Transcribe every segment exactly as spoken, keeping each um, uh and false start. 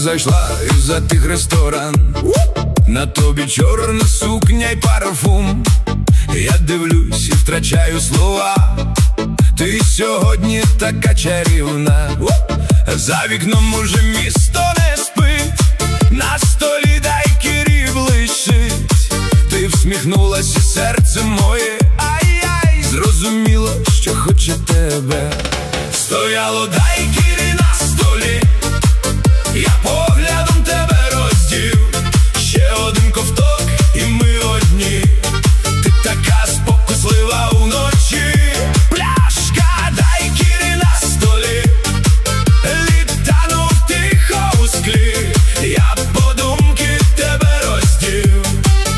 зайшла і за тих ресторан. На тобі чорна сукня й парфум. Я дивлюсь і втрачаю слова. Ти сьогодні така чарівна. За вікном уже місто не спить, на столі дайкірі блищить. Ти всміхнулась і серце моє, ай-яй, зрозуміло, що хоче тебе. Стояло дайкірі на столі, я поглядом тебе роздів. Ще один ковток і ми одні. Ти така спокуслива уночі. Пляшка дайкірі на столі, літанув тихо у склі. Я подумки тебе роздів.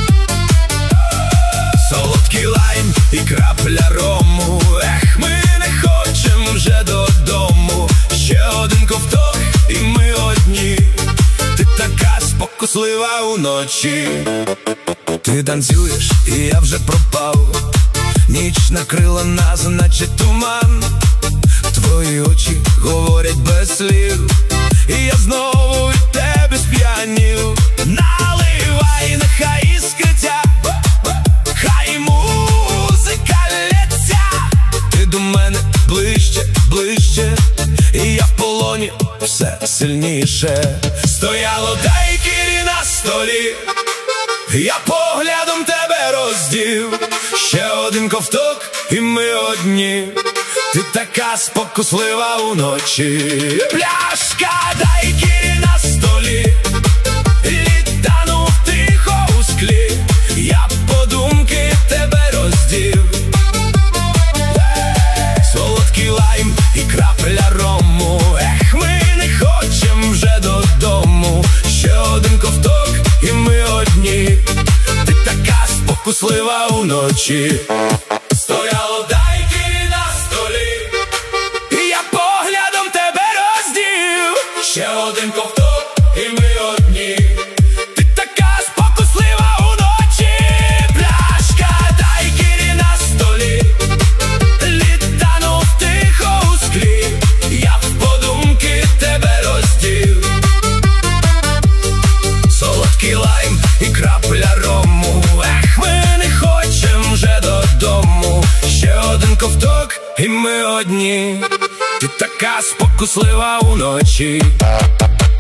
Солодкий лайм і крапля рому. Ех, ми не хочем вже додому. Ще один ковток і ми одні. Ти така спокуслива уночі. Ти танцюєш і я вже пропав. Ніч накрила нас, наче туман. Твої очі говорять без слів, і я знову від тебе сп'янів. Наливай, нехай іскриться, хай музика лється. Ти до мене ближче, ближче, і я в полоні все сильніше. Стояло дайкірі на столі, я поглядом тебе роздів. Ще один ковток і ми одні. Ти така спокуслива уночі. Пляшка дайкірі на столі, літанув тихо у склі. Я подумки тебе роздів. Солодкий лайм і крапля рому. Ех, ми не хочем вже додому. Ще один ковток і ми одні. Ти така спокуслива уночі. Стояло дайкірі на столі, і я поглядом тебе роздів. Ще один ковток і ми одні. Ти така спокуслива уночі. Пляшка дайкірі на столі, літанув тихо у склі. Я в подумки тебе роздів. Солодкий лайм і крапля рому. Ех, ми не хочем вже додому. Ще один ковток і ми одні. Ти така спокуслива уночі.